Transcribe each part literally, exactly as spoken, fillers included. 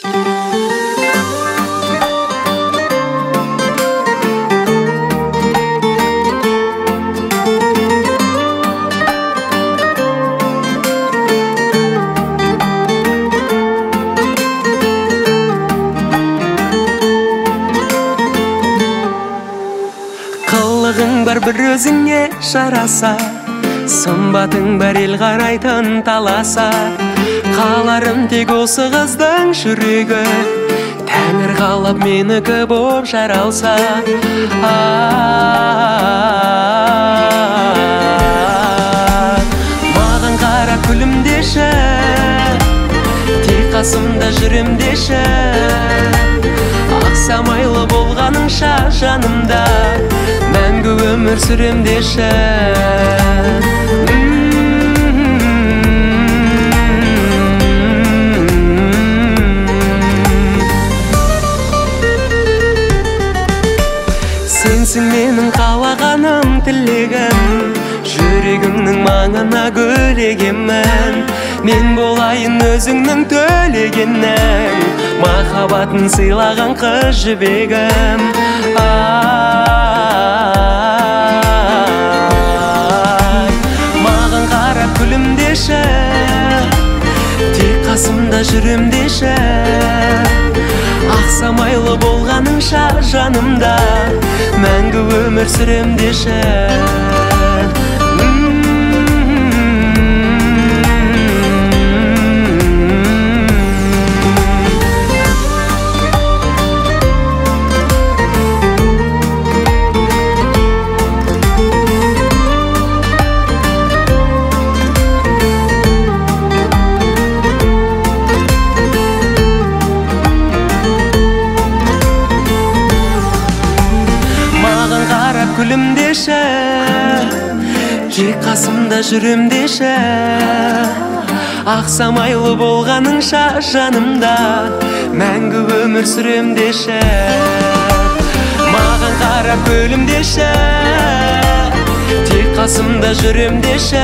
Қылығың бар бір өзіңе жараса, сымбатың бар ел қарайтын таласа. Қаларым тек осы қыздың жүрегі, тәңір қалап менікі боп жаралса. Маған қарап күлімдеші, тек қасымда жүрімдеші. Ақсамайлы болғаныңша жанымда, мәңгі өмір сүремдеші. Сенсің менің қалағаным, тілегім, жүрегімнің маңына гүлегемін. Мен болайын өзіңнің төлегенің, махаббатын сыйлаған қыз жібегім. Маған қарап күлімдеші, тек қасымда жүрімдеші. Ақсамайлы болғаныңша жанымда, мәңгі өмір сүремдеші. Күлімдеші, тек қасымда жүрімдеші. Ақсамайлы болғаныңша жанымда, мәңгі өмір сүремдеші. Маған қарап күлімдеші, тек қасымда жүрімдеші.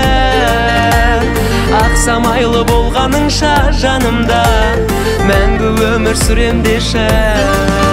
Ақсамайлы болғаныңша жанымда, мәңгі өмір сүремдеші.